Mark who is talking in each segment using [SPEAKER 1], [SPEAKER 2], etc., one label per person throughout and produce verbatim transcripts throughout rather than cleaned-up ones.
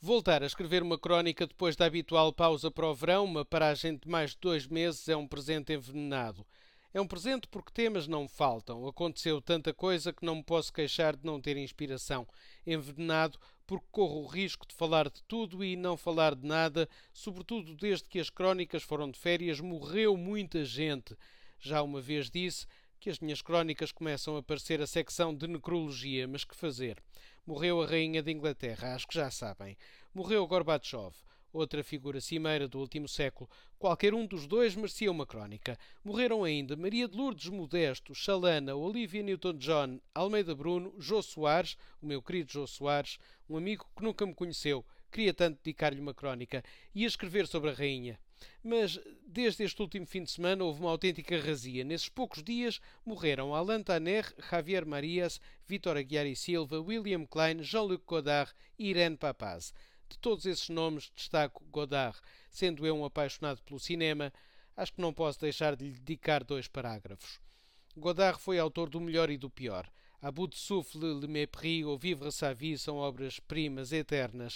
[SPEAKER 1] Voltar a escrever uma crónica depois da habitual pausa para o verão, uma paragem de mais de dois meses, é um presente envenenado. É um presente porque temas não me faltam. Aconteceu tanta coisa que não me posso queixar de não ter inspiração. Envenenado porque corro o risco de falar de tudo e não falar de nada, sobretudo desde que as crónicas foram de férias, morreu muita gente. Já uma vez disse que as minhas crónicas começam a parecer a secção de necrologia, mas que fazer? Morreu a Rainha de Inglaterra, acho que já sabem. Morreu Gorbachev, outra figura cimeira do último século. Qualquer um dos dois merecia uma crónica. Morreram ainda Maria de Lourdes Modesto, Chalana, Olivia Newton-John, Almeida Bruno, Jô Soares, o meu querido Jô Soares, um amigo que nunca me conheceu. Queria tanto dedicar-lhe uma crónica. Ia escrever sobre a rainha. Mas, desde este último fim de semana, houve uma autêntica razia. Nesses poucos dias, morreram Alain Taner, Javier Marias, Vítor Aguiar e Silva, William Klein, Jean-Luc Godard e Irene Papaz. De todos esses nomes, destaco Godard. Sendo eu um apaixonado pelo cinema, acho que não posso deixar de lhe dedicar dois parágrafos. Godard foi autor do melhor e do pior. A bout de souffle, Le Mépris ou Vivre sa vie são obras-primas eternas.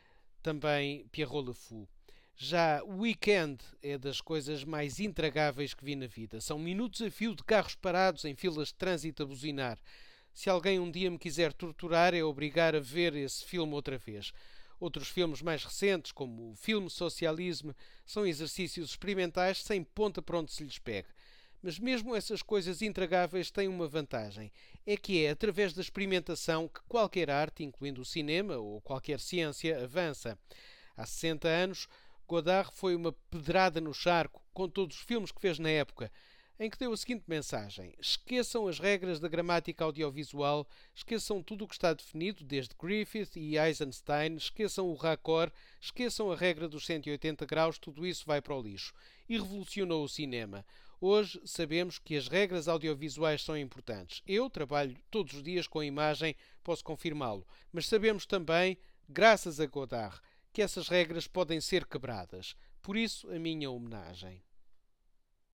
[SPEAKER 1] Também Pierrot Le Fou. Já o Weekend é das coisas mais intragáveis que vi na vida. São minutos a fio de carros parados em filas de trânsito a buzinar. Se alguém um dia me quiser torturar, é obrigar a ver esse filme outra vez. Outros filmes mais recentes, como o Filme Socialisme, são exercícios experimentais sem ponta para onde se lhes pegue. Mas mesmo essas coisas intragáveis têm uma vantagem. É que é através da experimentação que qualquer arte, incluindo o cinema ou qualquer ciência, avança. Há sessenta anos, Godard foi uma pedrada no charco, com todos os filmes que fez na época, em que deu a seguinte mensagem: esqueçam as regras da gramática audiovisual, esqueçam tudo o que está definido, desde Griffith e Eisenstein, esqueçam o raccord, esqueçam a regra dos cento e oitenta graus, tudo isso vai para o lixo. E revolucionou o cinema. Hoje sabemos que as regras audiovisuais são importantes. Eu trabalho todos os dias com a imagem, posso confirmá-lo. Mas sabemos também, graças a Godard, que essas regras podem ser quebradas. Por isso, a minha homenagem.